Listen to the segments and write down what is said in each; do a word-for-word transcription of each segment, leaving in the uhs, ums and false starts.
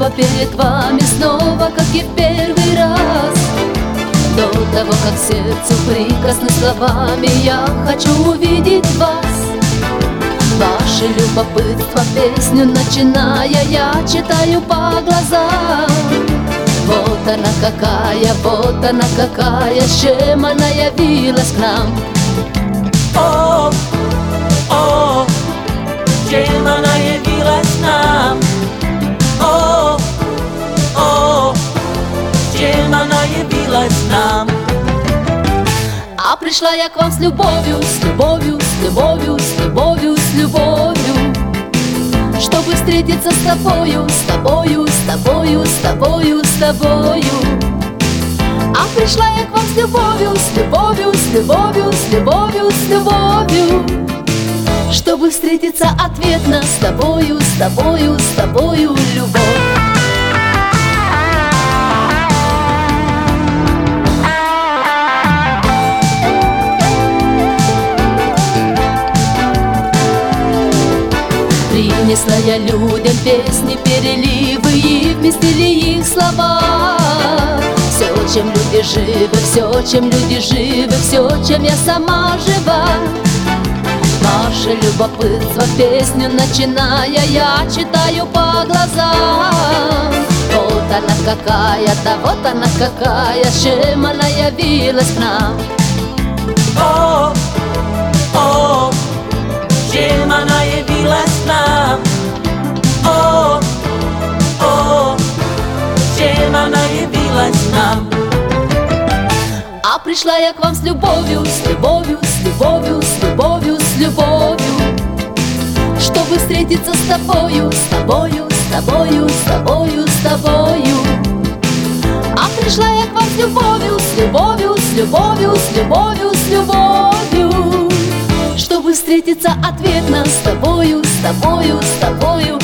снова перед вами, снова, как и в первый раз. До того, как сердцу прикоснуть словами, я хочу увидеть вас. Ваше любопытство, песню начиная, я читаю по глазам. Вот она какая, вот она какая, с чем она явилась к нам. О, о, чем она явилась к нам. О, о, чем она явилась к нам. А пришла я к вам с любовью, с любовью, с любовью, с любовью, с любовью, чтобы встретиться с тобою, с тобою, с тобою, с тобою, с тобою. А пришла я к вам с любовью, с любовью, с любовью, с любовью, с любовью, чтобы встретиться ответно с тобою, с тобою, с тобою, любовь. Принесла я людям песни, переливы и вместили их слова. Все, чем люди живы, все, чем люди живы, все, чем я сама жива. Ваше любопытство, песню начиная, я читаю по глазам. Вот она какая, да вот она какая, с чем она явилась к нам. О, о, чем она явилась к нам. О, о, чем она явилась к нам. А пришла я к вам с любовью, с любовью, с любовью, с любовью, с любовью, чтобы встретиться с тобою, с тобою, с тобою, с тобою, с тобою. А пришла я к вам с любовью, с любовью, с любовью, с любовью, с любовью, чтобы встретиться ответно с тобою, с тобою, с тобою.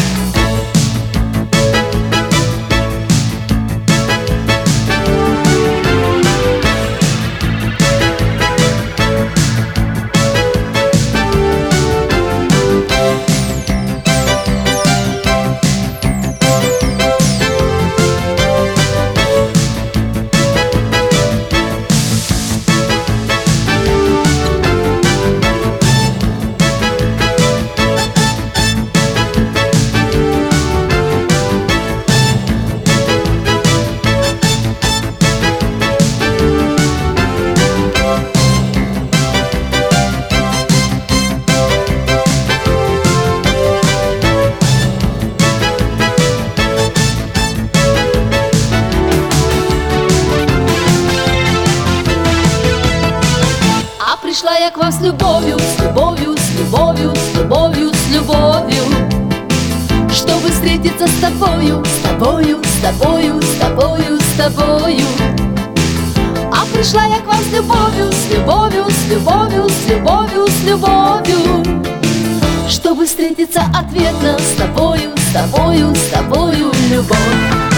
Пришла я к вам с любовью, с любовью, с любовью, с любовью, с любовью, чтобы встретиться с тобою, с тобою, с тобою, с тобою, с тобою. А пришла я к вам с любовью, с любовью, с любовью, с любовью, с любовью, чтобы встретиться ответно с тобою, с тобою, с тобою, любовь.